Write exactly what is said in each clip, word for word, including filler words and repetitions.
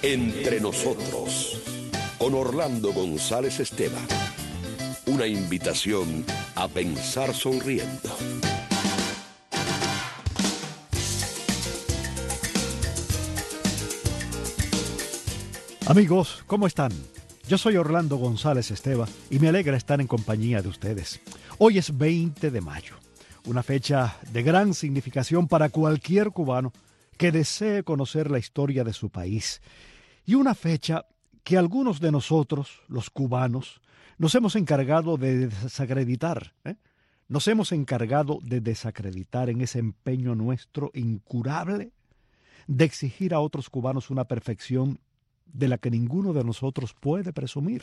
Entre nosotros, con Orlando González Esteban. Una invitación a pensar sonriendo. Amigos, ¿cómo están? Yo soy Orlando González Esteban y me alegra estar en compañía de ustedes. Hoy es veinte de mayo, una fecha de gran significación para cualquier cubano que desee conocer la historia de su país, y una fecha que algunos de nosotros, los cubanos, nos hemos encargado de desacreditar, ¿eh? Nos hemos encargado de desacreditar en ese empeño nuestro incurable de exigir a otros cubanos una perfección de la que ninguno de nosotros puede presumir.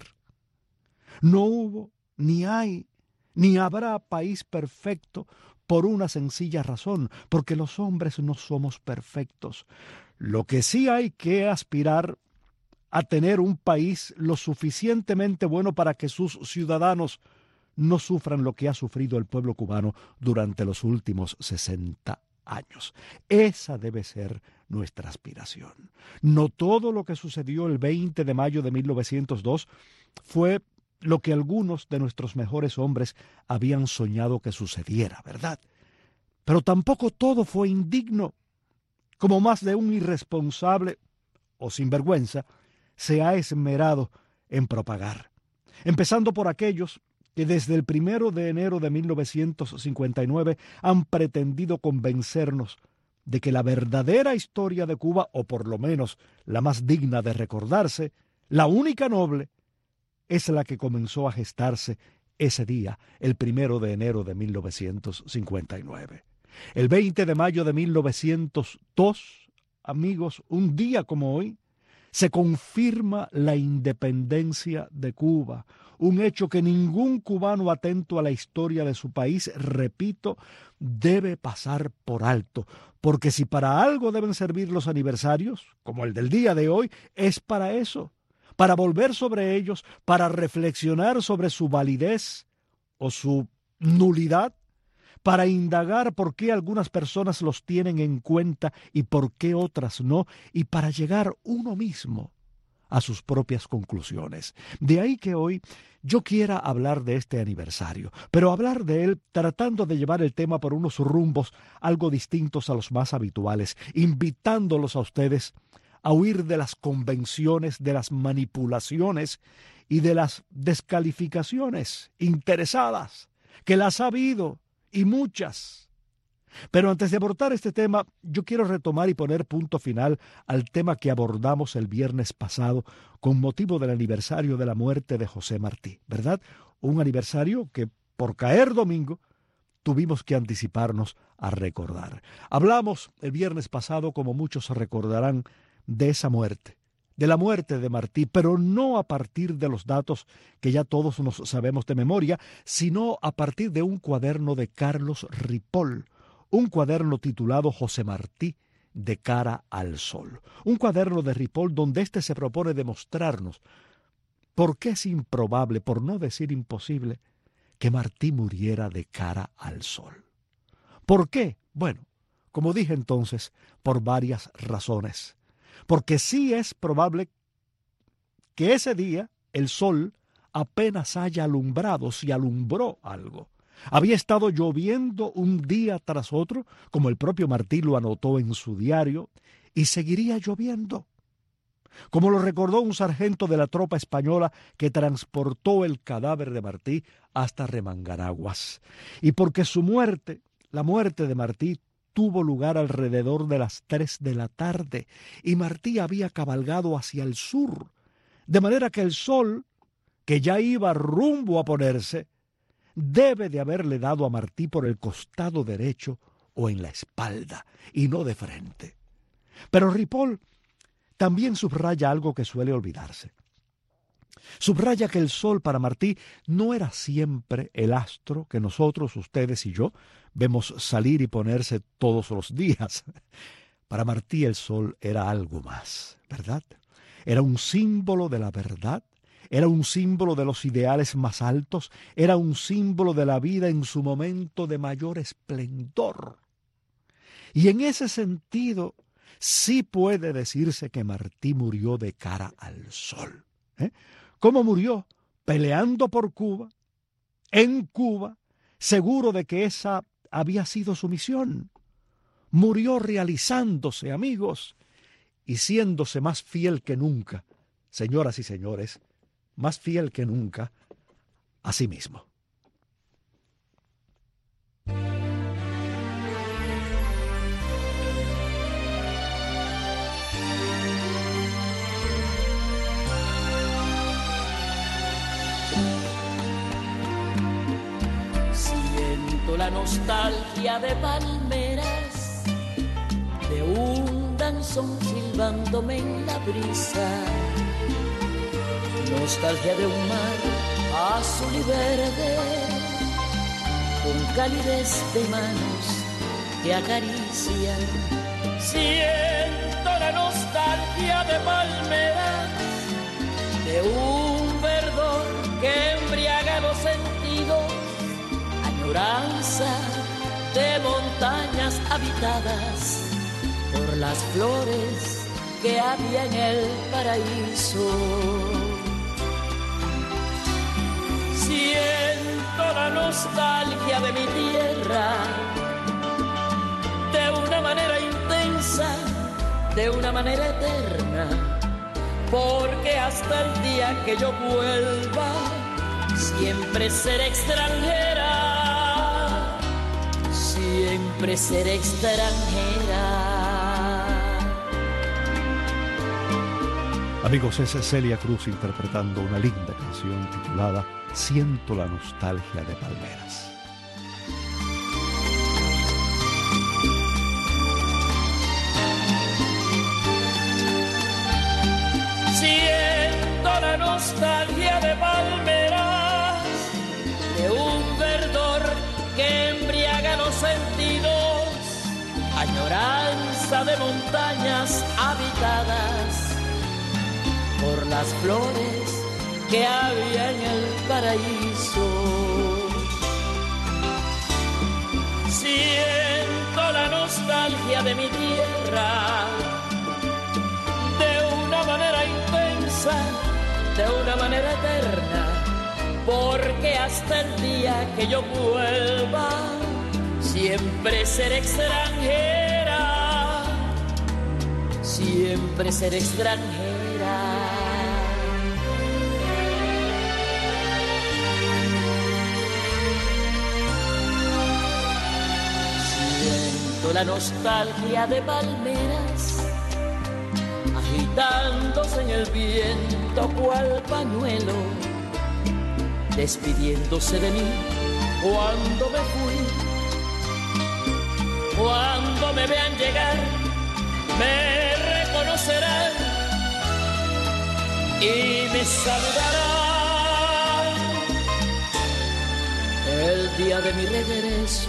No hubo, ni hay, ni habrá país perfecto por una sencilla razón, porque los hombres no somos perfectos. Lo que sí hay que aspirar a tener un país lo suficientemente bueno para que sus ciudadanos no sufran lo que ha sufrido el pueblo cubano durante los últimos sesenta años. Esa debe ser nuestra aspiración. No todo lo que sucedió el veinte de mayo de mil novecientos dos fue lo que algunos de nuestros mejores hombres habían soñado que sucediera, ¿verdad? Pero tampoco todo fue indigno, como más de un irresponsable o sinvergüenza se ha esmerado en propagar. Empezando por aquellos que desde el primero de enero de mil novecientos cincuenta y nueve han pretendido convencernos de que la verdadera historia de Cuba, o por lo menos la más digna de recordarse, la única noble, es la que comenzó a gestarse ese día, el primero de enero de mil novecientos cincuenta y nueve. El veinte de mayo de mil novecientos dos, amigos, un día como hoy, se confirma la independencia de Cuba, un hecho que ningún cubano atento a la historia de su país, repito, debe pasar por alto, porque si para algo deben servir los aniversarios, como el del día de hoy, es para eso, para volver sobre ellos, para reflexionar sobre su validez o su nulidad, para indagar por qué algunas personas los tienen en cuenta y por qué otras no, y para llegar uno mismo a sus propias conclusiones. De ahí que hoy yo quiera hablar de este aniversario, pero hablar de él tratando de llevar el tema por unos rumbos algo distintos a los más habituales, invitándolos a ustedes a huir de las convenciones, de las manipulaciones y de las descalificaciones interesadas, que las ha habido y muchas. Pero antes de abordar este tema, yo quiero retomar y poner punto final al tema que abordamos el viernes pasado con motivo del aniversario de la muerte de José Martí, ¿verdad? Un aniversario que, por caer domingo, tuvimos que anticiparnos a recordar. Hablamos el viernes pasado, como muchos recordarán, de esa muerte, de la muerte de Martí, pero no a partir de los datos que ya todos nos sabemos de memoria, sino a partir de un cuaderno de Carlos Ripoll, un cuaderno titulado José Martí de cara al sol. Un cuaderno de Ripoll donde éste se propone demostrarnos por qué es improbable, por no decir imposible, que Martí muriera de cara al sol. ¿Por qué? Bueno, como dije entonces, por varias razones. Porque sí es probable que ese día el sol apenas haya alumbrado, si alumbró algo. Había estado lloviendo un día tras otro, como el propio Martí lo anotó en su diario, y seguiría lloviendo. Como lo recordó un sargento de la tropa española que transportó el cadáver de Martí hasta Remanganaguas. Y porque su muerte, la muerte de Martí, tuvo lugar alrededor de las tres de la tarde, y Martí había cabalgado hacia el sur, de manera que el sol, que ya iba rumbo a ponerse, debe de haberle dado a Martí por el costado derecho o en la espalda, y no de frente. Pero Ripoll también subraya algo que suele olvidarse. Subraya que el sol para Martí no era siempre el astro que nosotros, ustedes y yo, vemos salir y ponerse todos los días. Para Martí el sol era algo más, ¿verdad? Era un símbolo de la verdad, era un símbolo de los ideales más altos, era un símbolo de la vida en su momento de mayor esplendor. Y en ese sentido, sí puede decirse que Martí murió de cara al sol. ¿Eh? ¿Cómo murió? Peleando por Cuba, en Cuba, seguro de que esa había sido su misión. Murió realizándose, amigos, y siéndose más fiel que nunca, señoras y señores, más fiel que nunca a sí mismo. Siento la nostalgia de palmeras, de un danzón silbándome en la brisa, nostalgia de un mar azul y verde, con calidez de manos que acarician. Siento la nostalgia de palmeras, de un verdor que embriaga los sentidos, añoranza de montañas habitadas por las flores que había en el paraíso. Siento la nostalgia de mi tierra, de una manera intensa, de una manera eterna, porque hasta el día que yo vuelva, siempre seré extranjera, siempre seré extranjera. Amigos, es Celia Cruz interpretando una linda canción titulada Siento la nostalgia de palmeras. Siento la nostalgia de palmeras, de un verdor que embriaga los sentidos, añoranza de montañas habitadas por las flores que había en el paraíso. Siento la nostalgia de mi tierra, de una manera intensa, de una manera eterna, porque hasta el día que yo vuelva, siempre seré extranjera, siempre seré extranjera. Siento la nostalgia de palmeras agitándose en el viento cual pañuelo, despidiéndose de mí cuando me fui. Cuando me vean llegar, me reconocerán y me saludarán el día de mi regreso.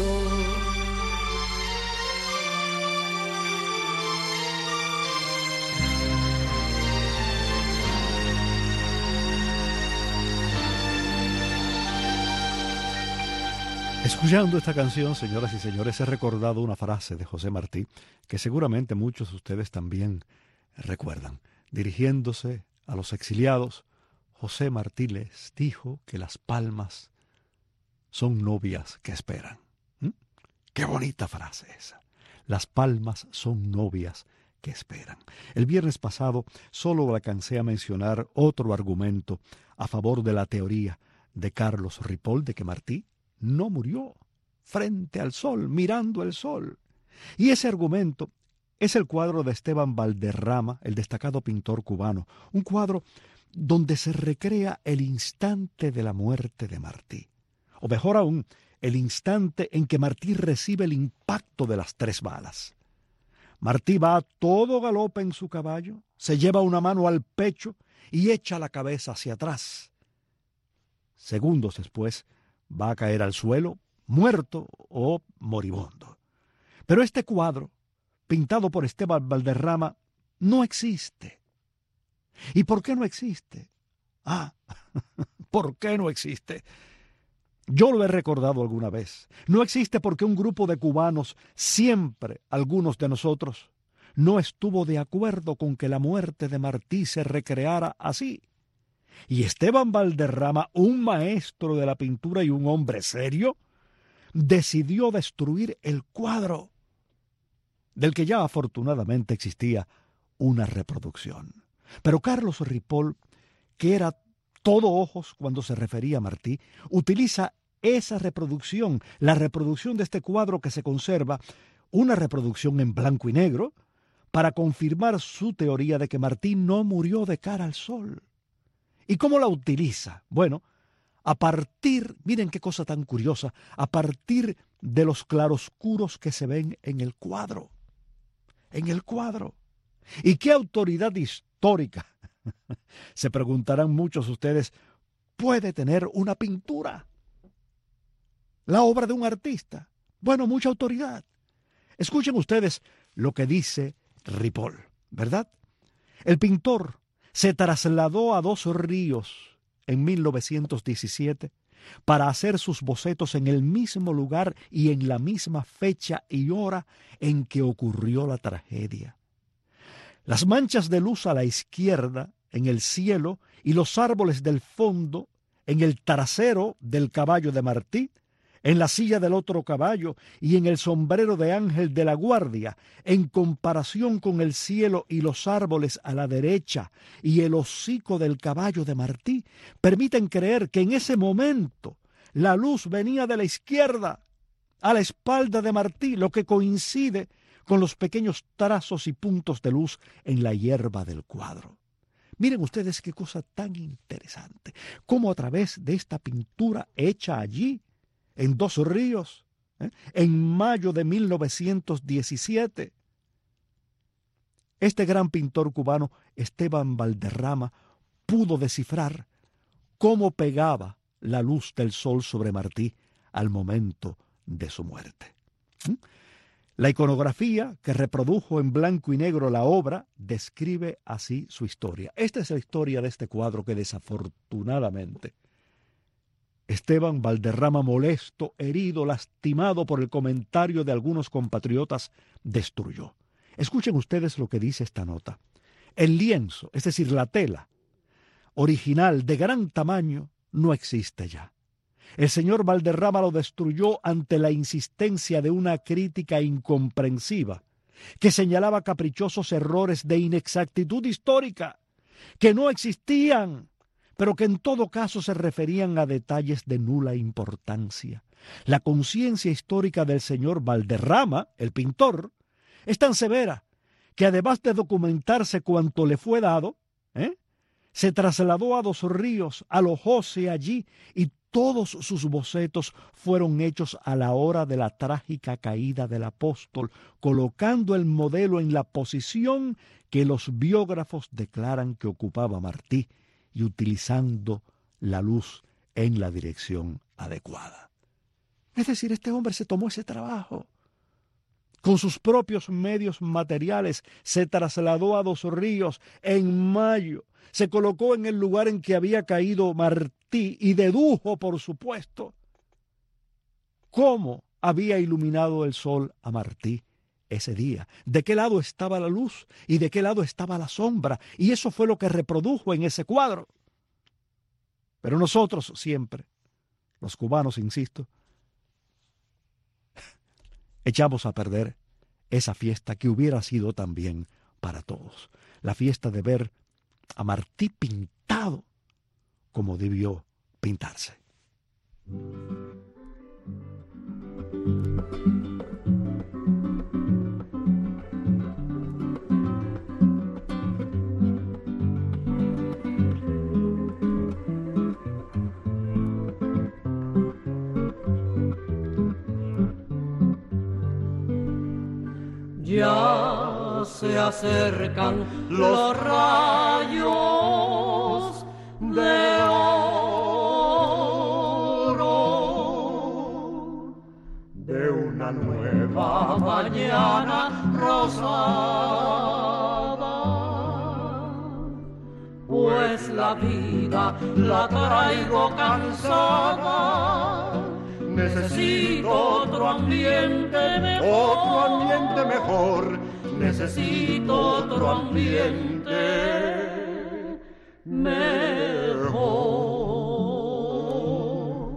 Escuchando esta canción, señoras y señores, he recordado una frase de José Martí que seguramente muchos de ustedes también recuerdan. Dirigiéndose a los exiliados, José Martí les dijo que las palmas son novias que esperan. ¿Mm? ¡Qué bonita frase esa! Las palmas son novias que esperan. El viernes pasado solo alcancé a mencionar otro argumento a favor de la teoría de Carlos Ripoll de que Martí no murió frente al sol, mirando el sol. Y ese argumento es el cuadro de Esteban Valderrama, el destacado pintor cubano, un cuadro donde se recrea el instante de la muerte de Martí, o mejor aún, el instante en que Martí recibe el impacto de las tres balas. Martí va a todo galope en su caballo, se lleva una mano al pecho y echa la cabeza hacia atrás. Segundos después, va a caer al suelo, muerto o moribundo. Pero este cuadro, pintado por Esteban Valderrama, no existe. ¿Y por qué no existe? Ah, ¿por qué no existe? Yo lo he recordado alguna vez. No existe porque un grupo de cubanos, siempre algunos de nosotros, no estuvo de acuerdo con que la muerte de Martí se recreara así. Y Esteban Valderrama, un maestro de la pintura y un hombre serio, decidió destruir el cuadro, del que ya afortunadamente existía una reproducción. Pero Carlos Ripoll, que era todo ojos cuando se refería a Martí, utiliza esa reproducción, la reproducción de este cuadro que se conserva, una reproducción en blanco y negro, para confirmar su teoría de que Martí no murió de cara al sol. ¿Y cómo la utiliza? Bueno, a partir, miren qué cosa tan curiosa, a partir de los claroscuros que se ven en el cuadro. En el cuadro. ¿Y qué autoridad histórica, se preguntarán muchos ustedes, puede tener una pintura? La obra de un artista. Bueno, mucha autoridad. Escuchen ustedes lo que dice Ripoll, ¿verdad? El pintor se trasladó a Dos Ríos en mil novecientos diecisiete para hacer sus bocetos en el mismo lugar y en la misma fecha y hora en que ocurrió la tragedia. Las manchas de luz a la izquierda, en el cielo, y los árboles del fondo, en el trasero del caballo de Martí, en la silla del otro caballo y en el sombrero de Ángel de la Guardia, en comparación con el cielo y los árboles a la derecha y el hocico del caballo de Martí, permiten creer que en ese momento la luz venía de la izquierda a la espalda de Martí, lo que coincide con los pequeños trazos y puntos de luz en la hierba del cuadro. Miren ustedes qué cosa tan interesante, cómo a través de esta pintura hecha allí, en Dos Ríos, ¿eh? en mayo de mil novecientos diecisiete, este gran pintor cubano, Esteban Valderrama, pudo descifrar cómo pegaba la luz del sol sobre Martí al momento de su muerte. ¿Mm? La iconografía que reprodujo en blanco y negro la obra describe así su historia. Esta es la historia de este cuadro que desafortunadamente Esteban Valderrama, molesto, herido, lastimado por el comentario de algunos compatriotas, destruyó. Escuchen ustedes lo que dice esta nota. El lienzo, es decir, la tela original de gran tamaño, no existe ya. El señor Valderrama lo destruyó ante la insistencia de una crítica incomprensiva que señalaba caprichosos errores de inexactitud histórica que no existían, pero que en todo caso se referían a detalles de nula importancia. La conciencia histórica del señor Valderrama, el pintor, es tan severa que además de documentarse cuanto le fue dado, ¿eh? se trasladó a Dos Ríos, alojóse allí y todos sus bocetos fueron hechos a la hora de la trágica caída del apóstol, colocando el modelo en la posición que los biógrafos declaran que ocupaba Martí y utilizando la luz en la dirección adecuada. Es decir, este hombre se tomó ese trabajo. Con sus propios medios materiales se trasladó a Dos Ríos en mayo, se colocó en el lugar en que había caído Martí y dedujo, por supuesto, cómo había iluminado el sol a Martí ese día, de qué lado estaba la luz y de qué lado estaba la sombra, y eso fue lo que reprodujo en ese cuadro. Pero nosotros siempre, los cubanos, insisto, echamos a perder esa fiesta que hubiera sido también para todos, la fiesta de ver a Martí pintado como debió pintarse. Ya se acercan los rayos de oro de una nueva mañana rosada, pues la vida la traigo cansada. Necesito otro ambiente mejor, otro ambiente mejor, necesito otro ambiente mejor.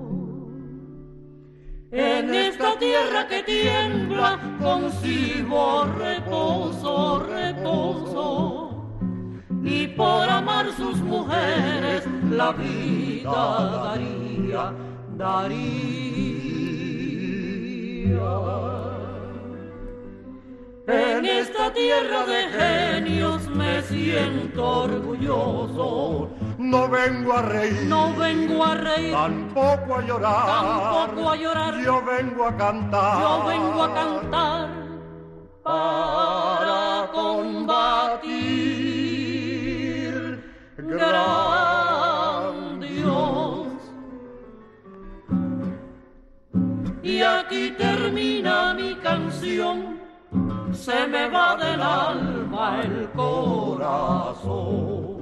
En esta tierra que tiembla concibo reposo, reposo, y por amar sus mujeres la vida daría, daría. En esta tierra de genios me siento orgulloso. No vengo a reír, no vengo a reír, tampoco a llorar, tampoco a llorar. Yo vengo a cantar, yo vengo a cantar para combatir, gran Dios. Y aquí termina mi canción. Se me va del alma el corazón.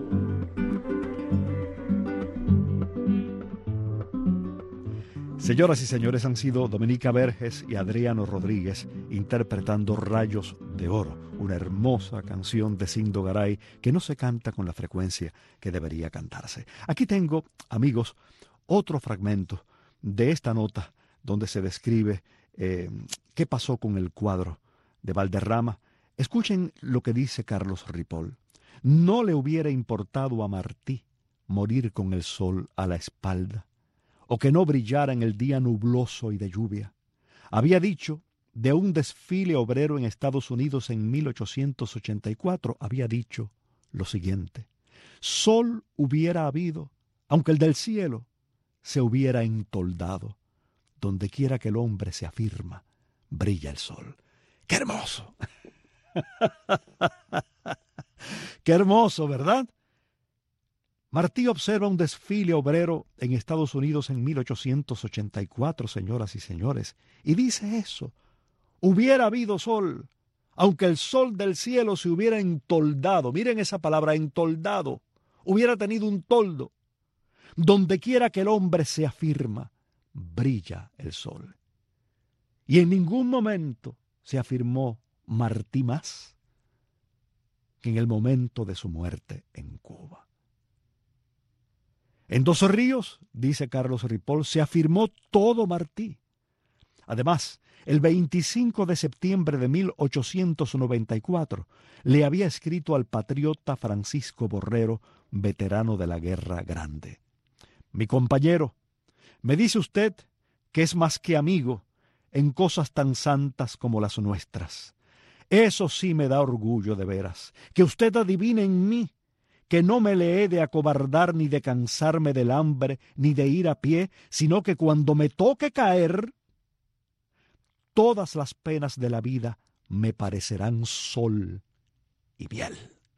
Señoras y señores, han sido Dominica Verges y Adriano Rodríguez interpretando Rayos de Oro, una hermosa canción de Sindo Garay que no se canta con la frecuencia que debería cantarse. Aquí tengo, amigos, otro fragmento de esta nota donde se describe eh, qué pasó con el cuadro de Valderrama. Escuchen lo que dice Carlos Ripoll. No le hubiera importado a Martí morir con el sol a la espalda, o que no brillara en el día nubloso y de lluvia. Había dicho de un desfile obrero en Estados Unidos en mil ochocientos ochenta y cuatro, había dicho lo siguiente: sol hubiera habido, aunque el del cielo se hubiera entoldado. Donde quiera que el hombre se afirma, brilla el sol. ¡Qué hermoso! ¡Qué hermoso!, ¿verdad? Martí observa un desfile obrero en Estados Unidos en mil ochocientos ochenta y cuatro, señoras y señores, y dice eso: hubiera habido sol, aunque el sol del cielo se hubiera entoldado. Miren esa palabra, entoldado. Hubiera tenido un toldo. Donde quiera que el hombre se afirma, brilla el sol. Y en ningún momento se afirmó Martí más que en el momento de su muerte en Cuba. En Dos Ríos, dice Carlos Ripoll, se afirmó todo Martí. Además, el veinticinco de septiembre de mil ochocientos noventa y cuatro le había escrito al patriota Francisco Borrero, veterano de la Guerra Grande: mi compañero, me dice usted que es más que amigo en cosas tan santas como las nuestras. Eso sí me da orgullo de veras, que usted adivine en mí que no me le he de acobardar ni de cansarme del hambre ni de ir a pie, sino que cuando me toque caer, todas las penas de la vida me parecerán sol y miel.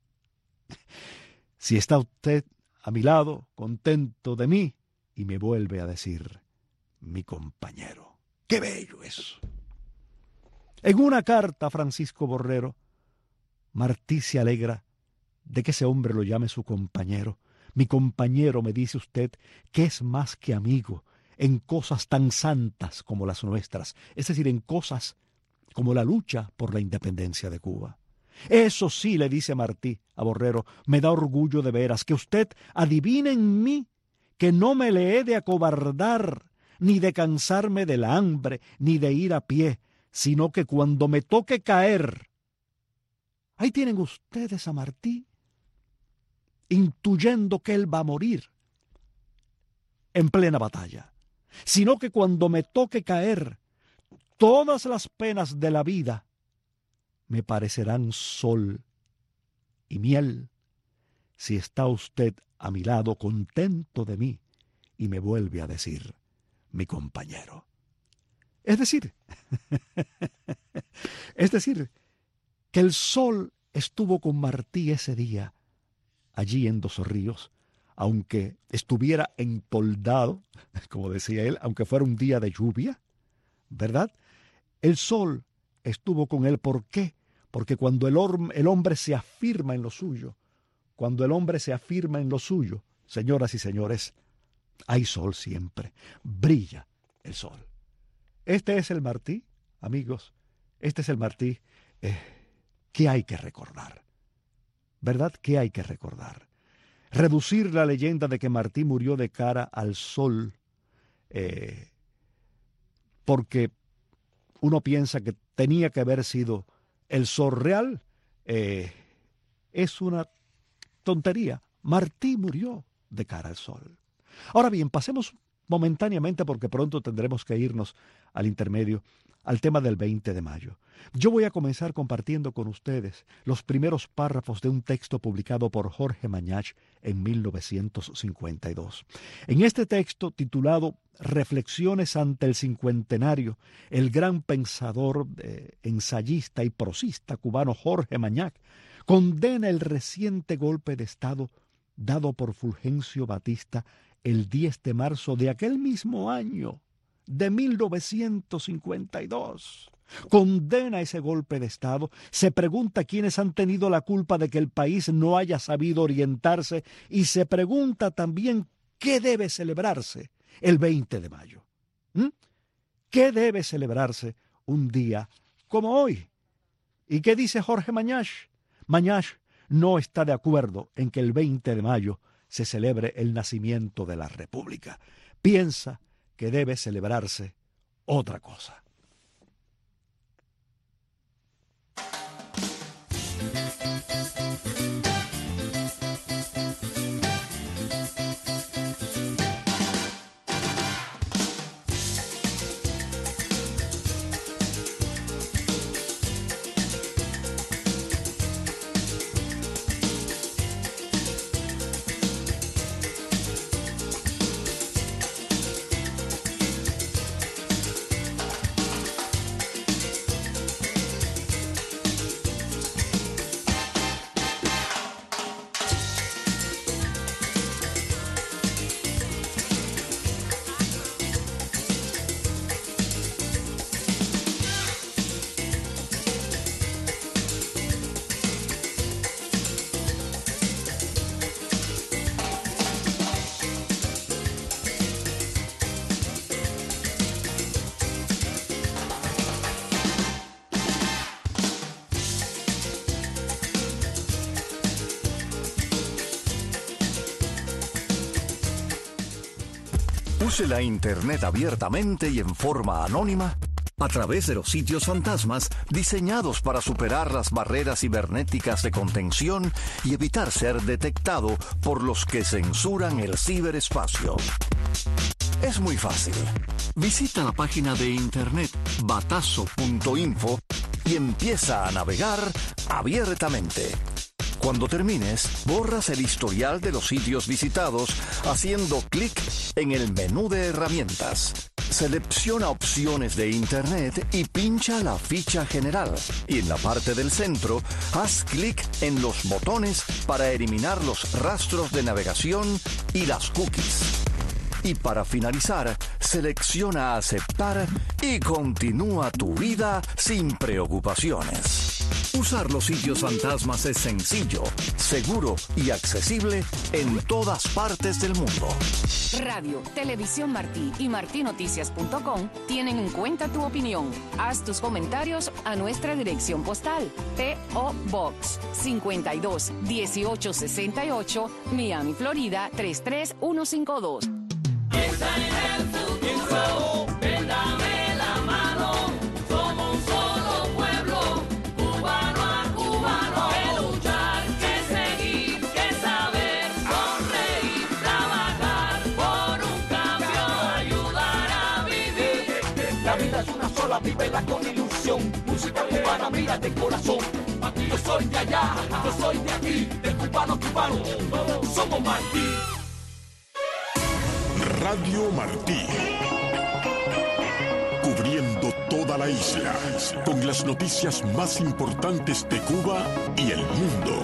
Si está usted a mi lado, contento de mí, y me vuelve a decir, mi compañero. ¡Qué bello eso! En una carta a Francisco Borrero, Martí se alegra de que ese hombre lo llame su compañero. Mi compañero, me dice usted, que es más que amigo en cosas tan santas como las nuestras, es decir, en cosas como la lucha por la independencia de Cuba. Eso sí, le dice Martí a Borrero, me da orgullo de veras, que usted adivine en mí que no me le he de acobardar, ni de cansarme del hambre, ni de ir a pie, sino que cuando me toque caer, ahí tienen ustedes a Martí, intuyendo que él va a morir en plena batalla, sino que cuando me toque caer, todas las penas de la vida me parecerán sol y miel, si está usted a mi lado contento de mí y me vuelve a decir, mi compañero. Es decir, es decir, que el sol estuvo con Martí ese día, allí en Dos Ríos, aunque estuviera entoldado, como decía él, aunque fuera un día de lluvia, ¿verdad? El sol estuvo con él. ¿Por qué? Porque cuando el, or- el hombre se afirma en lo suyo, cuando el hombre se afirma en lo suyo, señoras y señores, hay sol siempre, brilla el sol. Este es el Martí, amigos, este es el Martí eh, ¿qué hay que recordar? ¿Verdad? ¿Qué hay que recordar? Reducir la leyenda de que Martí murió de cara al sol, eh, porque uno piensa que tenía que haber sido el sol real, eh, es una tontería. Martí murió de cara al sol. Ahora bien, pasemos momentáneamente, porque pronto tendremos que irnos al intermedio, al tema del veinte de mayo. Yo voy a comenzar compartiendo con ustedes los primeros párrafos de un texto publicado por Jorge Mañach en mil novecientos cincuenta y dos. En este texto, titulado Reflexiones ante el cincuentenario, el gran pensador, eh, ensayista y prosista cubano Jorge Mañach condena el reciente golpe de Estado dado por Fulgencio Batista el diez de marzo de aquel mismo año, de mil novecientos cincuenta y dos. Condena ese golpe de Estado, se pregunta quiénes han tenido la culpa de que el país no haya sabido orientarse y se pregunta también qué debe celebrarse el veinte de mayo. ¿Mm? ¿Qué debe celebrarse un día como hoy? ¿Y qué dice Jorge Mañach? Mañach no está de acuerdo en que el veinte de mayo se celebre el nacimiento de la República. Piensa que debe celebrarse otra cosa. Use la Internet abiertamente y en forma anónima a través de los sitios fantasmas diseñados para superar las barreras cibernéticas de contención y evitar ser detectado por los que censuran el ciberespacio. Es muy fácil. Visita la página de internet batazo punto info y empieza a navegar abiertamente. Cuando termines, borras el historial de los sitios visitados haciendo clic en el menú de herramientas. Selecciona opciones de Internet y pincha la ficha general. Y en la parte del centro, haz clic en los botones para eliminar los rastros de navegación y las cookies. Y para finalizar, selecciona aceptar y continúa tu vida sin preocupaciones. Usar los sitios fantasmas es sencillo, seguro y accesible en todas partes del mundo. Radio, Televisión Martí y martí noticias punto com tienen en cuenta tu opinión. Haz tus comentarios a nuestra dirección postal. P O Box cincuenta y dos dieciocho sesenta y ocho, Miami, Florida tres tres uno cinco dos. Piensa en el futuro, ven, dame la mano. Somos un solo pueblo, cubano a cubano. Que luchar, que seguir, que saber, sonreír, trabajar por un cambio, ayudar a vivir. La vida es una sola, vívela con ilusión. Música cubana, mira de corazón. Aquí yo soy de allá, yo soy de aquí, de cubano a cubano. Somos Martí. Radio Martí, cubriendo toda la isla, con las noticias más importantes de Cuba y el mundo.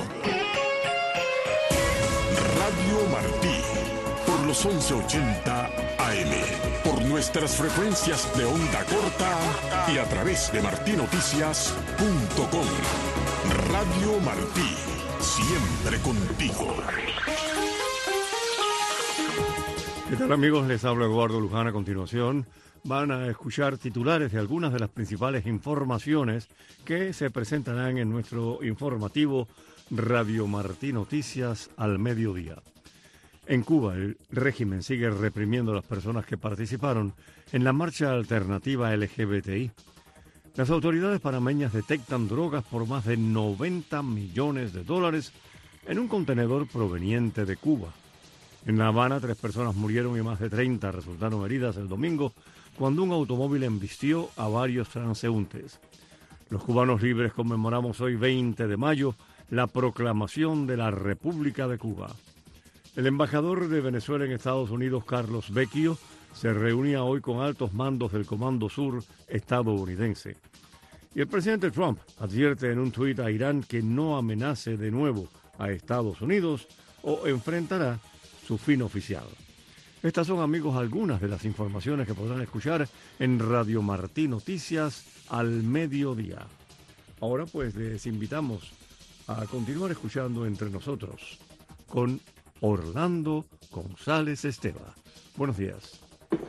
Radio Martí, por los once ochenta A M, por nuestras frecuencias de onda corta y a través de martí noticias punto com. Radio Martí, siempre contigo. ¿Qué tal, amigos? Les habla Eduardo Luján. A continuación van a escuchar titulares de algunas de las principales informaciones que se presentarán en nuestro informativo Radio Martí Noticias al mediodía. En Cuba, el régimen sigue reprimiendo a las personas que participaron en la marcha alternativa L G B T I. Las autoridades panameñas detectan drogas por más de noventa millones de dólares en un contenedor proveniente de Cuba. En La Habana, tres personas murieron y más de treinta resultaron heridas el domingo cuando un automóvil embistió a varios transeúntes. Los cubanos libres conmemoramos hoy, veinte de mayo, la proclamación de la República de Cuba. El embajador de Venezuela en Estados Unidos, Carlos Vecchio, se reunía hoy con altos mandos del Comando Sur estadounidense. Y el presidente Trump advierte en un tuit a Irán que no amenace de nuevo a Estados Unidos o enfrentará su fin oficial. Estas son, amigos, algunas de las informaciones que podrán escuchar en Radio Martí Noticias al mediodía. Ahora pues les invitamos a continuar escuchando Entre Nosotros con Orlando González Esteva. Buenos días.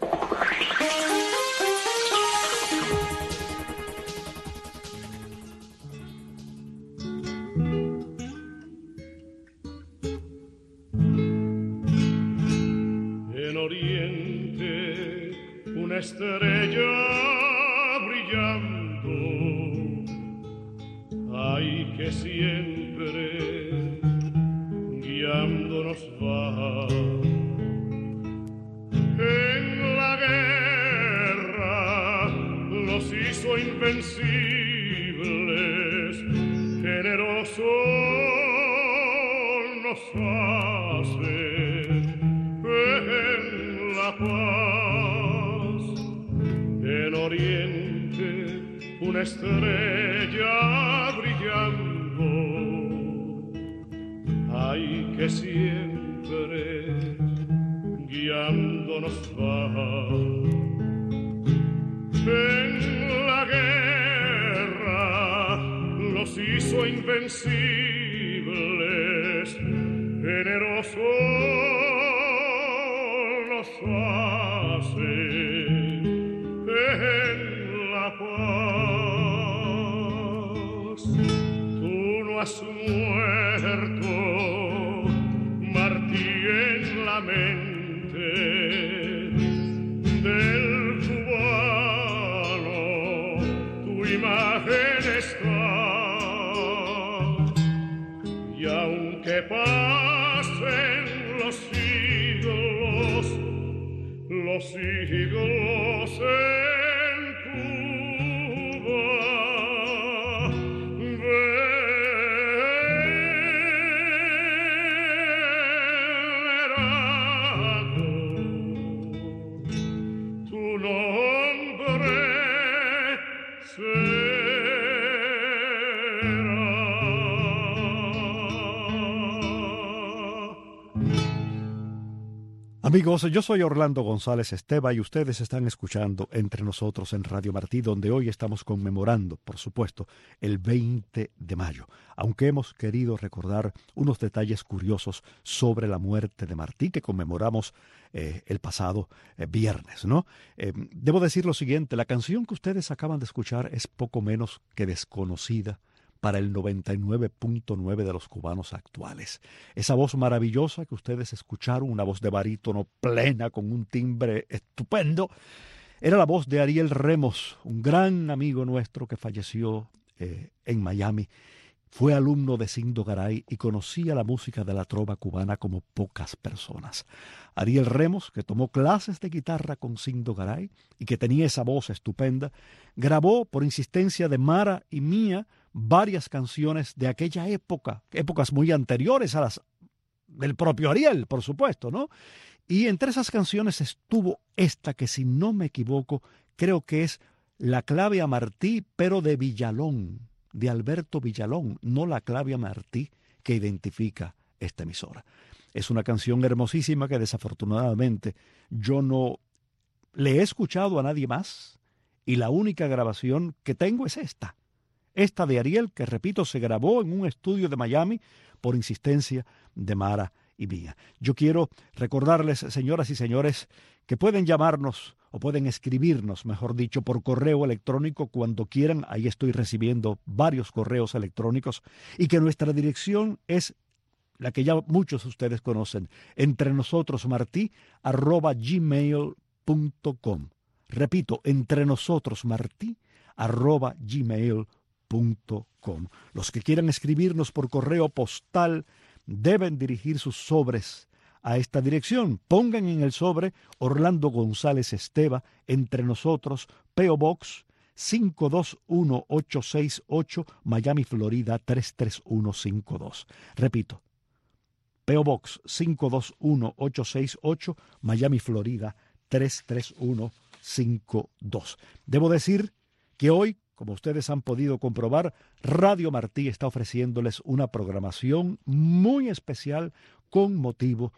En Oriente una estrella brillando, ay, que siempre guiándonos va. En la guerra los hizo invencibles, generosos nos hace en la paz. En Oriente una estrella brillando, ay, que siempre guiándonos va. En la guerra los hizo invencibles, generosos nos hace en la paz. Tú no has muerto, Martí, en la mente del cubano, tu imagen está. Y aunque pasen los siglos, los siglos en Cuba, tu nombre será. Amigos, yo soy Orlando González Esteva y ustedes están escuchando Entre Nosotros en Radio Martí, donde hoy estamos conmemorando, por supuesto, el veinte de mayo, aunque hemos querido recordar unos detalles curiosos sobre la muerte de Martí que conmemoramos eh, el pasado eh, viernes, ¿no? Eh, debo decir lo siguiente, la canción que ustedes acaban de escuchar es poco menos que desconocida para el noventa y nueve punto nueve de los cubanos actuales. Esa voz maravillosa que ustedes escucharon, una voz de barítono plena con un timbre estupendo, era la voz de Ariel Remos, un gran amigo nuestro que falleció eh, en Miami. Fue alumno de Cindo Garay y conocía la música de la trova cubana como pocas personas. Ariel Remos, que tomó clases de guitarra con Cindo Garay y que tenía esa voz estupenda, grabó por insistencia de Mara y mía varias canciones de aquella época, épocas muy anteriores a las del propio Ariel, por supuesto, ¿no? Y entre esas canciones estuvo esta que, si no me equivoco, creo que es La Clave a Martí, pero de Villalón, de Alberto Villalón, no La Clave a Martí que identifica esta emisora. Es una canción hermosísima que desafortunadamente yo no le he escuchado a nadie más y la única grabación que tengo es esta. Esta de Ariel, que repito, se grabó en un estudio de Miami por insistencia de Mara y mía. Yo quiero recordarles, señoras y señores, que pueden llamarnos o pueden escribirnos, mejor dicho, por correo electrónico cuando quieran. Ahí estoy recibiendo varios correos electrónicos y que nuestra dirección es la que ya muchos de ustedes conocen, entre nosotros martí arroba gmail punto com. Repito, entre nosotros martí arroba gmail punto com. Los que quieran escribirnos por correo postal deben dirigir sus sobres a esta dirección. Pongan en el sobre Orlando González Esteva, entre nosotros, P O Box cinco dos uno ocho seis ocho, Miami, Florida tres tres uno cinco dos. Repito, P O Box cinco dos uno ocho seis ocho, Miami, Florida tres tres uno cinco dos. Debo decir que hoy, como ustedes han podido comprobar, Radio Martí está ofreciéndoles una programación muy especial con motivo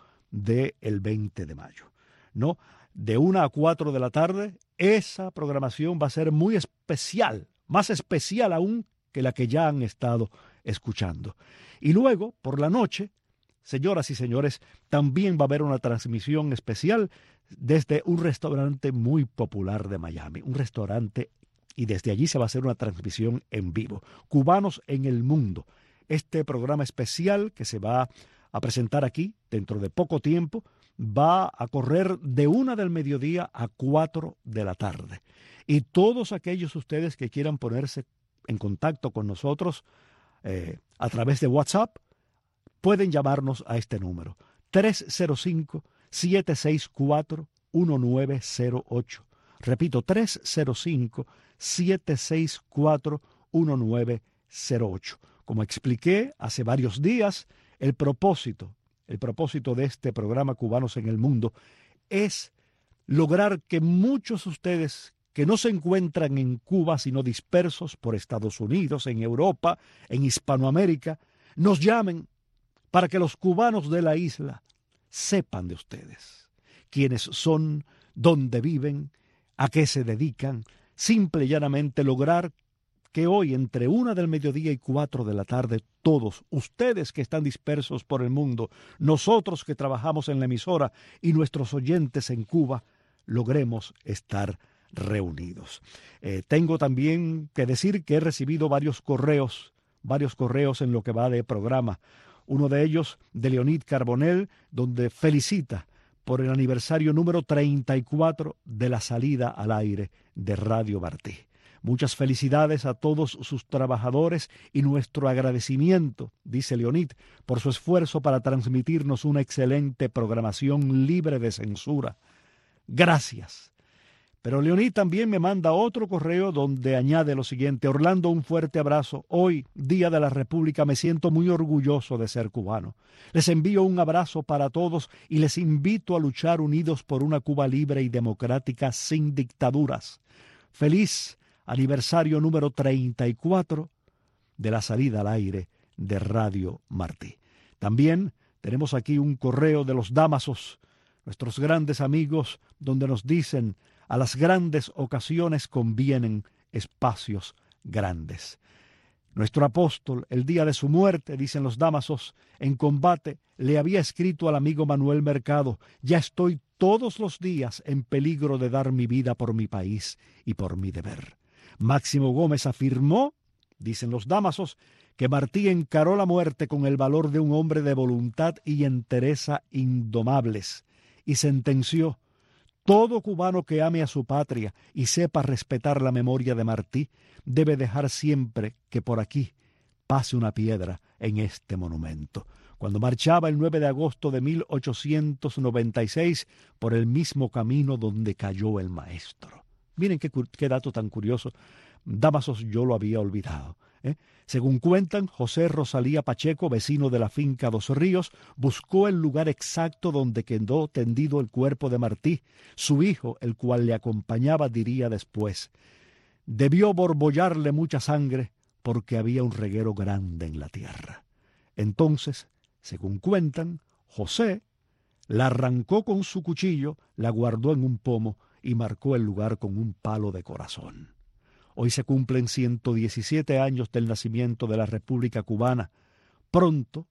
del veinte de mayo, ¿no? De una a cuatro de la tarde, esa programación va a ser muy especial, más especial aún que la que ya han estado escuchando. Y luego, por la noche, señoras y señores, también va a haber una transmisión especial desde un restaurante muy popular de Miami, un restaurante, y desde allí se va a hacer una transmisión en vivo. Cubanos en el Mundo, este programa especial que se va a presentar aquí dentro de poco tiempo, va a correr de una del mediodía a cuatro de la tarde. Y todos aquellos ustedes que quieran ponerse en contacto con nosotros eh, a través de WhatsApp, pueden llamarnos a este número, tres cero cinco, siete seis cuatro, uno nueve cero ocho. Repito, tres cero cinco, siete seis cuatro, uno nueve cero ocho. Como expliqué hace varios días, el propósito, el propósito de este programa Cubanos en el Mundo es lograr que muchos de ustedes que no se encuentran en Cuba, sino dispersos por Estados Unidos, en Europa, en Hispanoamérica, nos llamen para que los cubanos de la isla sepan de ustedes, quiénes son, dónde viven, a qué se dedican, simple y llanamente lograr que hoy entre una del mediodía y cuatro de la tarde, todos ustedes que están dispersos por el mundo, nosotros que trabajamos en la emisora y nuestros oyentes en Cuba, logremos estar reunidos. Eh, tengo también que decir que he recibido varios correos, varios correos en lo que va de programa. Uno de ellos de Leonid Carbonell, donde felicita por el aniversario número treinta y cuatro de la salida al aire de Radio Martí. Muchas felicidades a todos sus trabajadores y nuestro agradecimiento, dice Leonid, por su esfuerzo para transmitirnos una excelente programación libre de censura. Gracias. Pero Leonid también me manda otro correo donde añade lo siguiente: Orlando, un fuerte abrazo. Hoy, Día de la República, me siento muy orgulloso de ser cubano. Les envío un abrazo para todos y les invito a luchar unidos por una Cuba libre y democrática sin dictaduras. Feliz aniversario número treinta y cuatro de la salida al aire de Radio Martí. También tenemos aquí un correo de los Dámasos, nuestros grandes amigos, donde nos dicen: a las grandes ocasiones convienen espacios grandes. Nuestro apóstol, el día de su muerte, dicen los Dámasos, en combate, le había escrito al amigo Manuel Mercado: ya estoy todos los días en peligro de dar mi vida por mi país y por mi deber. Máximo Gómez afirmó, dicen los Dámasos, que Martí encaró la muerte con el valor de un hombre de voluntad y entereza indomables, y sentenció: todo cubano que ame a su patria y sepa respetar la memoria de Martí debe dejar siempre que por aquí pase una piedra en este monumento. Cuando marchaba el nueve de agosto de mil ochocientos noventa y seis por el mismo camino donde cayó el maestro. Miren qué, qué dato tan curioso. Dámasos, yo lo había olvidado. ¿eh? Según cuentan, José Rosalía Pacheco, vecino de la finca Dos Ríos, buscó el lugar exacto donde quedó tendido el cuerpo de Martí. Su hijo, el cual le acompañaba, diría después: debió borbollarle mucha sangre porque había un reguero grande en la tierra. Entonces, según cuentan, José la arrancó con su cuchillo, la guardó en un pomo y marcó el lugar con un palo de corazón. Hoy se cumplen ciento diecisiete años del nacimiento de la República Cubana. Pronto,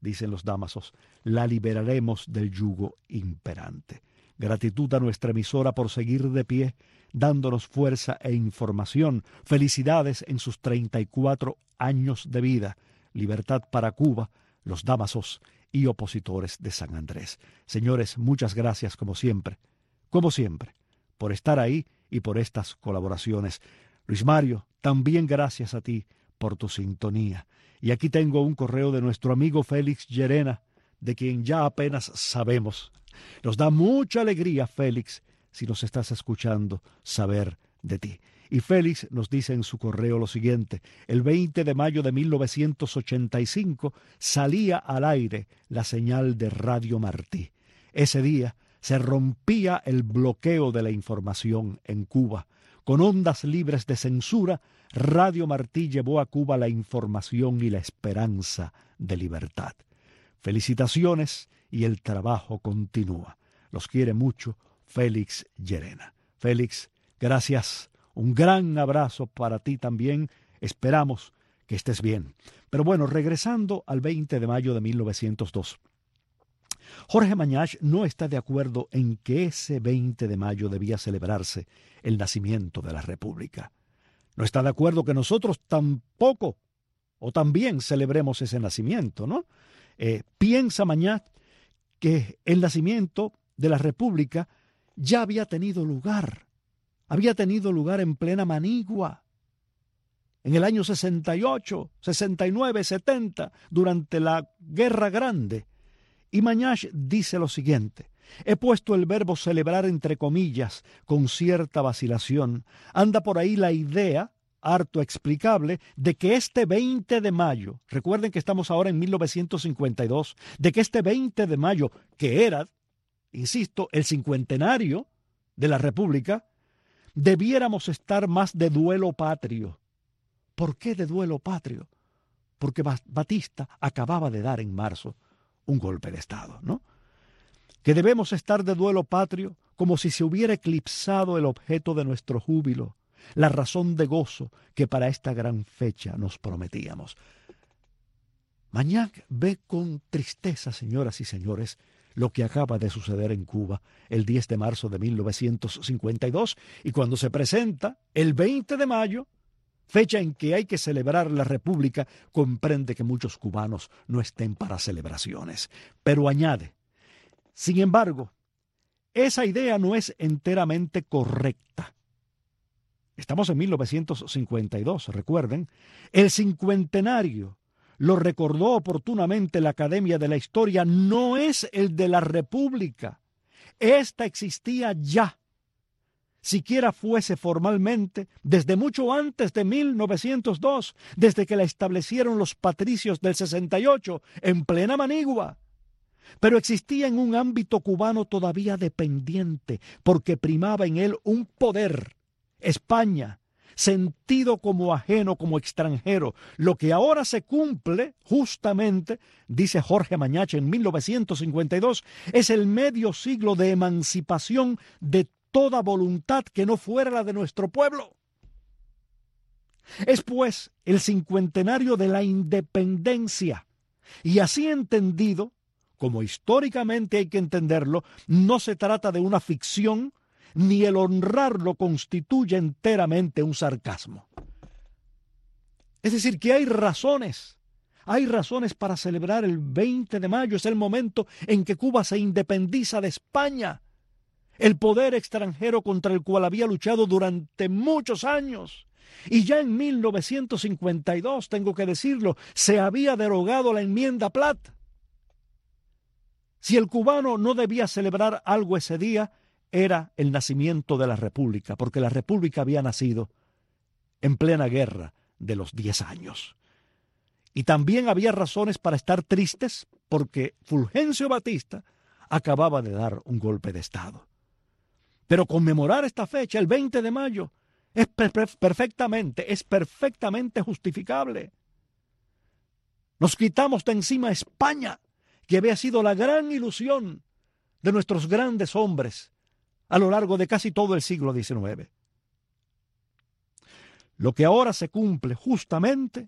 dicen los Dámasos, la liberaremos del yugo imperante. Gratitud a nuestra emisora por seguir de pie, dándonos fuerza e información. Felicidades en sus treinta y cuatro años de vida. Libertad para Cuba, los Dámasos y opositores de San Andrés. Señores, muchas gracias como siempre, como siempre, por estar ahí y por estas colaboraciones. Luis Mario, también gracias a ti por tu sintonía. Y aquí tengo un correo de nuestro amigo Félix Llerena, de quien ya apenas sabemos. Nos da mucha alegría, Félix, si nos estás escuchando, saber de ti. Y Félix nos dice en su correo lo siguiente: el veinte de mayo de mil novecientos ochenta y cinco salía al aire la señal de Radio Martí. Ese día se rompía el bloqueo de la información en Cuba. Con ondas libres de censura, Radio Martí llevó a Cuba la información y la esperanza de libertad. Felicitaciones y el trabajo continúa. Los quiere mucho Félix Llerena. Félix, gracias. Un gran abrazo para ti también. Esperamos que estés bien. Pero bueno, regresando al veinte de mayo de mil novecientos dos. Jorge Mañach no está de acuerdo en que ese veinte de mayo debía celebrarse el nacimiento de la República. No está de acuerdo que nosotros tampoco o también celebremos ese nacimiento, ¿no? Eh, piensa Mañach que el nacimiento de la República ya había tenido lugar. Había tenido lugar en plena Manigua, en el año sesenta y ocho, sesenta y nueve, setenta, durante la Guerra Grande. Y Mañach dice lo siguiente: he puesto el verbo celebrar entre comillas con cierta vacilación. Anda por ahí la idea, harto explicable, de que este veinte de mayo, recuerden que estamos ahora en mil novecientos cincuenta y dos, de que este veinte de mayo, que era, insisto, el cincuentenario de la República, debiéramos estar más de duelo patrio. ¿Por qué de duelo patrio? Porque Batista acababa de dar en marzo un golpe de Estado, ¿no? Que debemos estar de duelo patrio como si se hubiera eclipsado el objeto de nuestro júbilo, la razón de gozo que para esta gran fecha nos prometíamos. Mañach ve con tristeza, señoras y señores, lo que acaba de suceder en Cuba el diez de marzo de mil novecientos cincuenta y dos, y cuando se presenta el veinte de mayo, fecha en que hay que celebrar la República, comprende que muchos cubanos no estén para celebraciones. Pero añade: sin embargo, esa idea no es enteramente correcta. Estamos en mil novecientos cincuenta y dos, recuerden. El cincuentenario, lo recordó oportunamente la Academia de la Historia, no es el de la República. Esta existía ya, siquiera fuese formalmente, desde mucho antes de mil novecientos dos, desde que la establecieron los patricios del sesenta y ocho, en plena Manigua. Pero existía en un ámbito cubano todavía dependiente, porque primaba en él un poder, España, sentido como ajeno, como extranjero. Lo que ahora se cumple, justamente, dice Jorge Mañach en mil novecientos cincuenta y dos, es el medio siglo de emancipación de toda voluntad que no fuera la de nuestro pueblo. Es pues el cincuentenario de la independencia, y así entendido, como históricamente hay que entenderlo, no se trata de una ficción, ni el honrarlo constituye enteramente un sarcasmo. Es decir, que hay razones, hay razones para celebrar el veinte de mayo, es el momento en que Cuba se independiza de España, el poder extranjero contra el cual había luchado durante muchos años. Y ya en mil novecientos cincuenta y dos, tengo que decirlo, se había derogado la enmienda Platt. Si el cubano no debía celebrar algo ese día, era el nacimiento de la República, porque la República había nacido en plena guerra de los diez años. Y también había razones para estar tristes, porque Fulgencio Batista acababa de dar un golpe de Estado. Pero conmemorar esta fecha, el veinte de mayo, es perfectamente, es perfectamente justificable. Nos quitamos de encima a España, que había sido la gran ilusión de nuestros grandes hombres a lo largo de casi todo el siglo diecinueve. Lo que ahora se cumple justamente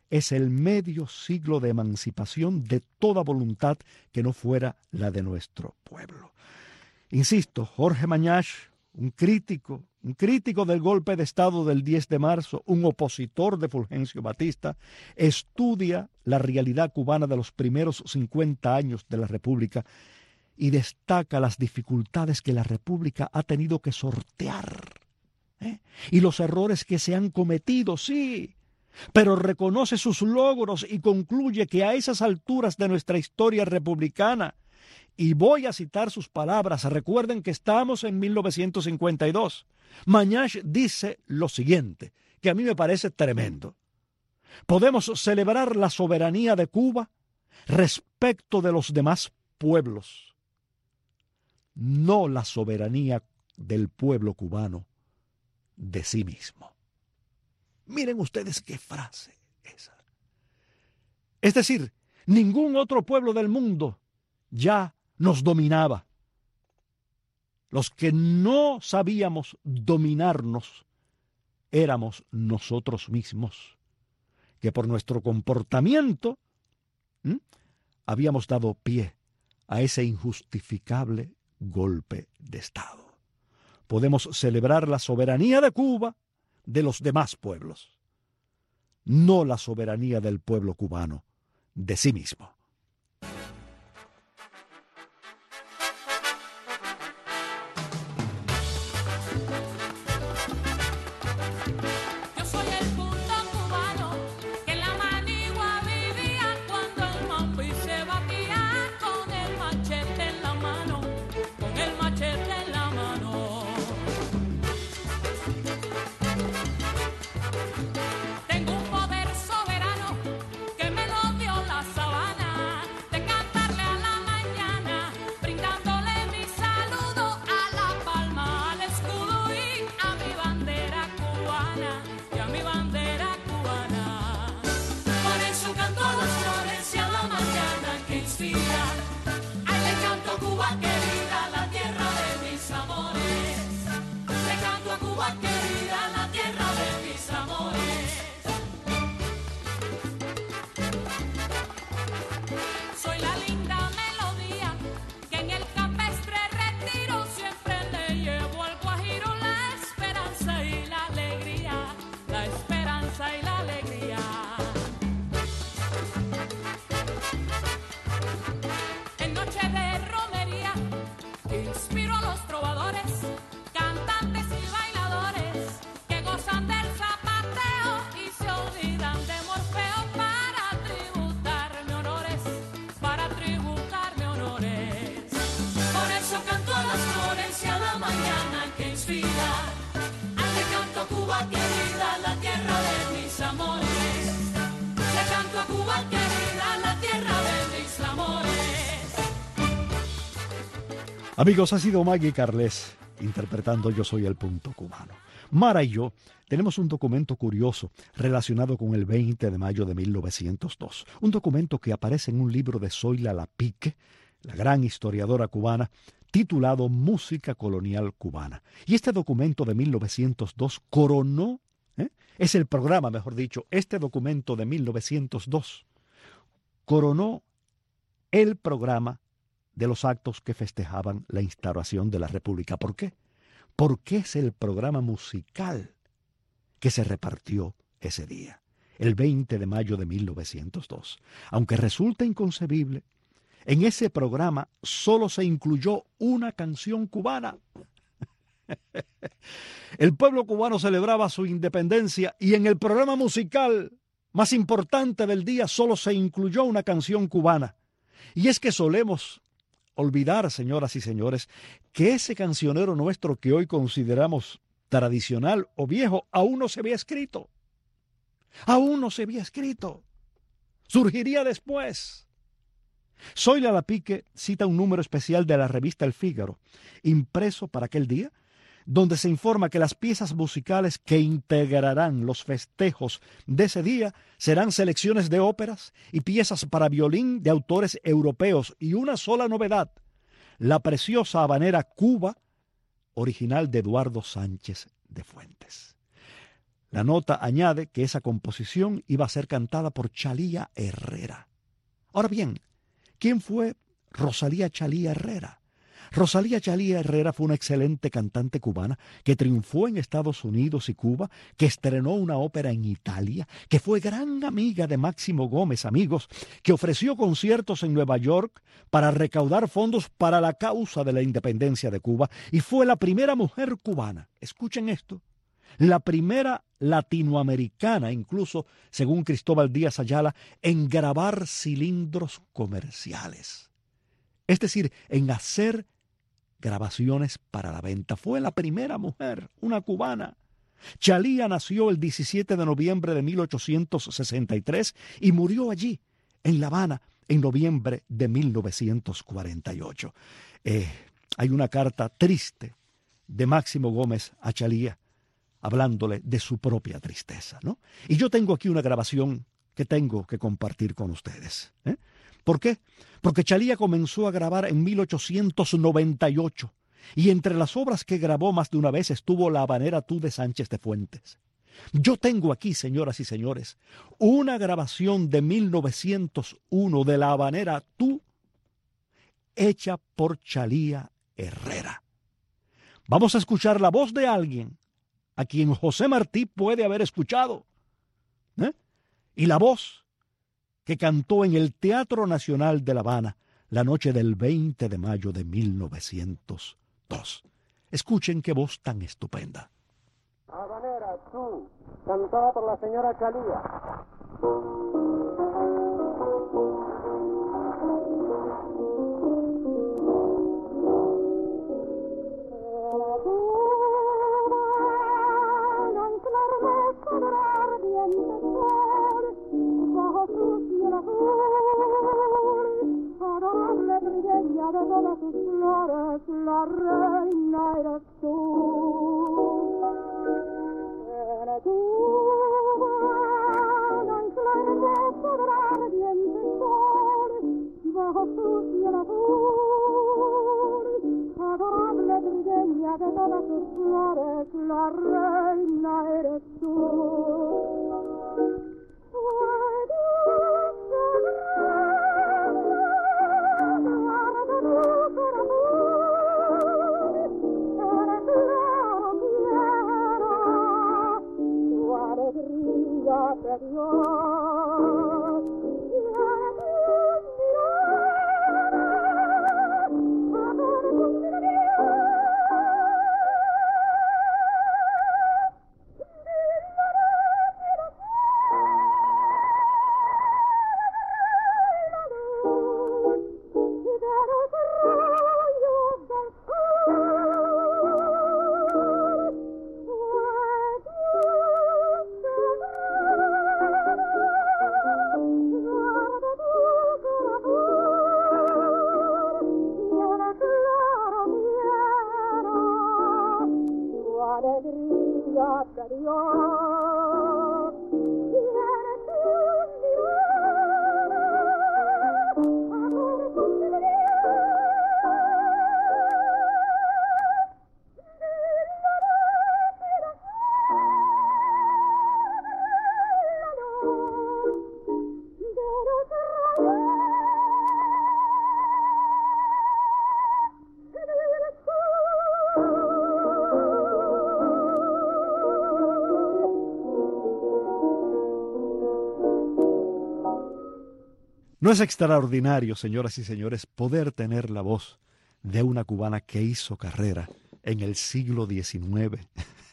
es el medio siglo de emancipación de toda voluntad que no fuera la de nuestro pueblo. Insisto, Jorge Mañach, un crítico, un crítico del golpe de Estado del diez de marzo, un opositor de Fulgencio Batista, estudia la realidad cubana de los primeros cincuenta años de la República y destaca las dificultades que la República ha tenido que sortear, ¿eh? y los errores que se han cometido, sí, pero reconoce sus logros y concluye que a esas alturas de nuestra historia republicana, y voy a citar sus palabras, recuerden que estamos en mil novecientos cincuenta y dos, Mañach dice lo siguiente, que a mí me parece tremendo. Podemos celebrar la soberanía de Cuba respecto de los demás pueblos, no la soberanía del pueblo cubano de sí mismo. Miren ustedes qué frase esa. Es decir, ningún otro pueblo del mundo ya nos dominaba. Los que no sabíamos dominarnos éramos nosotros mismos, que por nuestro comportamiento ¿m? habíamos dado pie a ese injustificable golpe de Estado. Podemos celebrar la soberanía de Cuba de los demás pueblos, no la soberanía del pueblo cubano de sí mismo. Amigos, ha sido Maggie Carles interpretando Yo Soy el Punto Cubano. Mara y yo tenemos un documento curioso relacionado con el veinte de mayo de mil novecientos dos. Un documento que aparece en un libro de Zoila Lapique, la gran historiadora cubana, titulado Música Colonial Cubana. Y este documento de mil novecientos dos coronó, ¿eh? es el programa, mejor dicho, este documento de mil novecientos dos coronó el programa de los actos que festejaban la instauración de la República. ¿Por qué? Porque es el programa musical que se repartió ese día, el veinte de mayo de mil novecientos dos. Aunque resulta inconcebible, en ese programa solo se incluyó una canción cubana. El pueblo cubano celebraba su independencia y en el programa musical más importante del día solo se incluyó una canción cubana. Y es que solemos olvidar, señoras y señores, que ese cancionero nuestro que hoy consideramos tradicional o viejo aún no se había escrito. Aún no se había escrito. Surgiría después. Zoila Lapique cita un número especial de la revista El Fígaro, impreso para aquel día, donde se informa que las piezas musicales que integrarán los festejos de ese día serán selecciones de óperas y piezas para violín de autores europeos y una sola novedad, la preciosa habanera Cuba, original de Eduardo Sánchez de Fuentes. La La nota añade que esa composición iba a ser cantada por Chalía Herrera. Ahora bien, ¿quién fue Rosalía Chalía Herrera? Rosalía Chalía Herrera fue una excelente cantante cubana que triunfó en Estados Unidos y Cuba, que estrenó una ópera en Italia, que fue gran amiga de Máximo Gómez, amigos, que ofreció conciertos en Nueva York para recaudar fondos para la causa de la independencia de Cuba y fue la primera mujer cubana, escuchen esto, la primera latinoamericana, incluso según Cristóbal Díaz Ayala, en grabar cilindros comerciales. Es decir, en hacer grabaciones para la venta. Fue la primera mujer, una cubana. Chalía nació el diecisiete de noviembre de mil ochocientos sesenta y tres y murió allí, en La Habana, en noviembre de mil novecientos cuarenta y ocho. Eh, hay una carta triste de Máximo Gómez a Chalía, hablándole de su propia tristeza, ¿no? Y yo tengo aquí una grabación que tengo que compartir con ustedes, ¿eh? ¿Por qué? Porque Chalía comenzó a grabar en mil ochocientos noventa y ocho y entre las obras que grabó más de una vez estuvo La Habanera Tú de Sánchez de Fuentes. Yo tengo aquí, señoras y señores, una grabación de mil novecientos uno de La Habanera Tú hecha por Chalía Herrera. Vamos a escuchar la voz de alguien a quien José Martí puede haber escuchado, ¿eh? Y la voz que cantó en el Teatro Nacional de La Habana la noche del veinte de mayo de mil novecientos dos. Escuchen qué voz tan estupenda. Habanera Tú, cantada por la señora Chalía. Adorable trigueña de todas sus flores, la reina eres tú. Eres tú, ancla hermosa del ardiente sol, bajo su cielo azul. Adorable trigueña de todas sus flores, la reina eres tú. ¿No es extraordinario, señoras y señores, poder tener la voz de una cubana que hizo carrera en el siglo diecinueve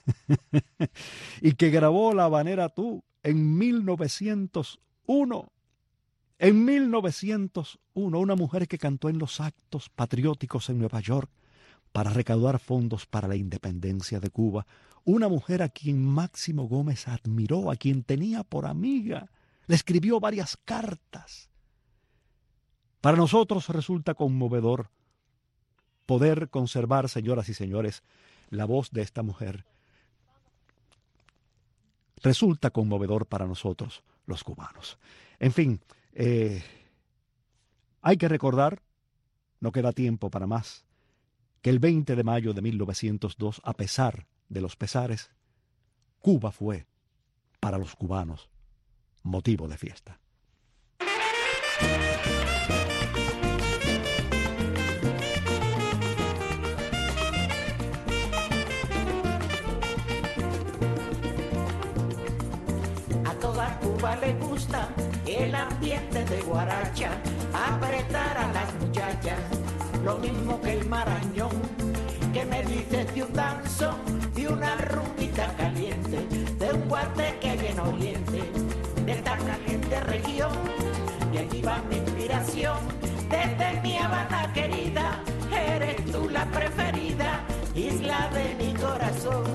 y que grabó La Habanera Tú en mil novecientos uno? En mil novecientos uno, una mujer que cantó en los actos patrióticos en Nueva York para recaudar fondos para la independencia de Cuba. Una mujer a quien Máximo Gómez admiró, a quien tenía por amiga. Le escribió varias cartas. Para nosotros resulta conmovedor poder conservar, señoras y señores, la voz de esta mujer. Resulta conmovedor para nosotros, los cubanos. En fin, eh, hay que recordar, no queda tiempo para más, que el veinte de mayo de mil novecientos dos, a pesar de los pesares, Cuba fue para los cubanos motivo de fiesta. A toda Cuba le gusta el ambiente de guaracha, apretar a las muchachas, lo mismo que el marañón, que me dices de un danzón, de una rumbita caliente, de un guateque hay en Oriente, de esta caliente región, y aquí va mi inspiración, desde mi Habana querida, eres tú la preferida, isla de mi corazón.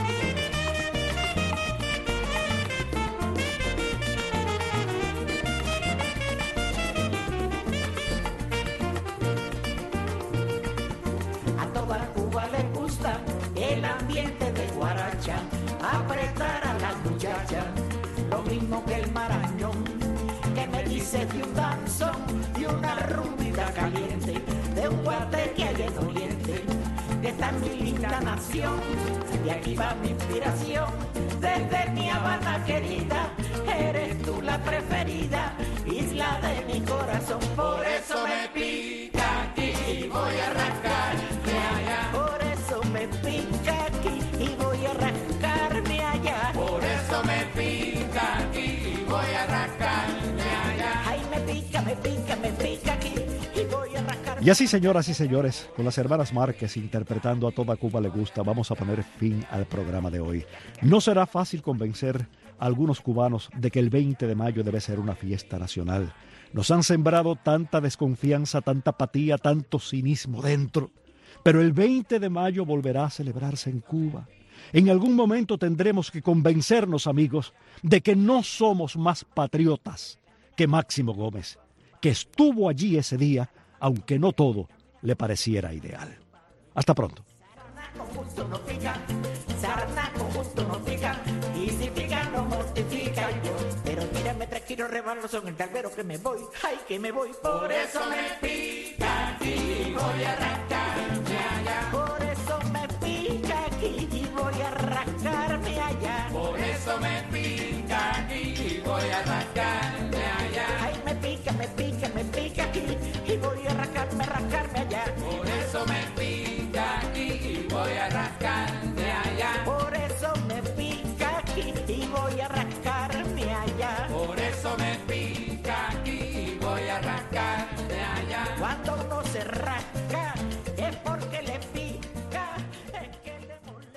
El ambiente de guaracha, apretar a las muchachas, lo mismo que el marañón, que me dice de un danzón, de una rumbita caliente, de un guateque hay en Oriente, de esta mi linda nación, y aquí va mi inspiración, desde mi Habana querida, eres tú la preferida, isla de mi corazón, por eso me pica aquí y voy a arrancar de allá. Por eso me pica aquí y voy a arrancarme allá. Por eso me pica aquí y voy a arrancarme allá. Ay, me pica, me pica, me pica aquí y voy a arrancarme. Y así, señoras y señores, con las hermanas Márquez interpretando A Toda Cuba le gusta, vamos a poner fin al programa de hoy. No será fácil convencer a algunos cubanos de que el veinte de mayo debe ser una fiesta nacional. Nos han sembrado tanta desconfianza, tanta apatía, tanto cinismo dentro. Pero el veinte de mayo volverá a celebrarse en Cuba. En algún momento tendremos que convencernos, amigos, de que no somos más patriotas que Máximo Gómez, que estuvo allí ese día, aunque no todo le pareciera ideal. Hasta pronto. Con gusto no pica, sarna con gusto no pica, y si pica no mortifica yo. Pero tírame tres kilos rebaloso en el talvero que me voy, ay que me voy. Por eso me pica aquí y voy a arrancarme allá. Por eso me pica aquí y voy a arrancarme allá. Por eso me pica aquí y voy a arrancarme allá. Ay me pica, me pica, me pica aquí y voy a arrancarme, arrancarme allá. Por eso me pica aquí y voy a arrancarme allá. Por eso me pica aquí y voy a arrancarme allá. Por eso me pica aquí y voy a arrancarme allá. Cuando uno se rasca es porque le pica, es que le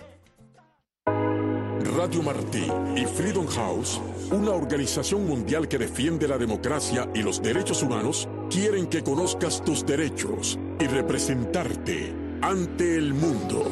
molesta. Radio Martí y Freedom House, una organización mundial que defiende la democracia y los derechos humanos, quieren que conozcas tus derechos y representarte ante el mundo.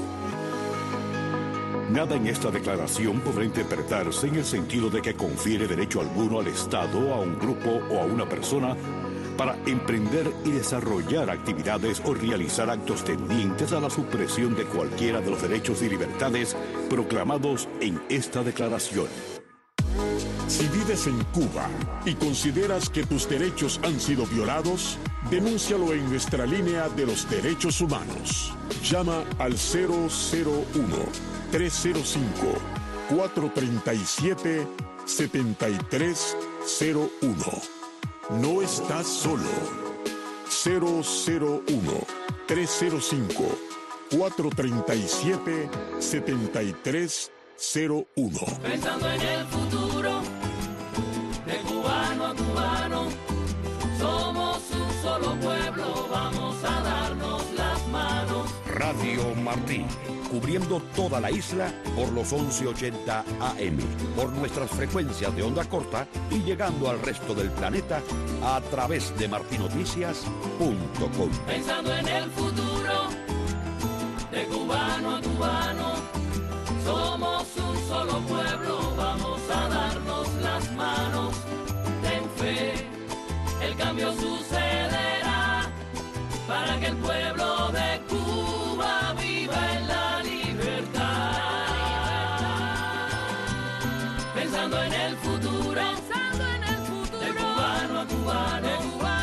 Nada en esta declaración podrá interpretarse en el sentido de que confiere derecho alguno al Estado, a un grupo o a una persona para emprender y desarrollar actividades o realizar actos tendientes a la supresión de cualquiera de los derechos y libertades proclamados en esta declaración. Si vives en Cuba y consideras que tus derechos han sido violados, denúncialo en nuestra línea de los derechos humanos. Llama al cero cero uno, tres cero cinco, cuatro tres siete, siete tres cero uno. No estás solo. cero cero uno, tres cero cinco, cuatro tres siete, siete tres cero uno. Pensando en el futuro, de cubano a cubano, somos un solo pueblo, vamos a darnos las manos. Radio Martí, cubriendo toda la isla por los once ochenta A M, por nuestras frecuencias de onda corta y llegando al resto del planeta a través de marti noticias punto com. Pensando en el futuro, de cubano a cubano, somos un solo pueblo, vamos a darnos las manos. Ten fe, el cambio sucederá para que el pueblo de Cuba viva en la libertad. Pensando en el futuro, pensando en el futuro, de cubano a cubano, de cubano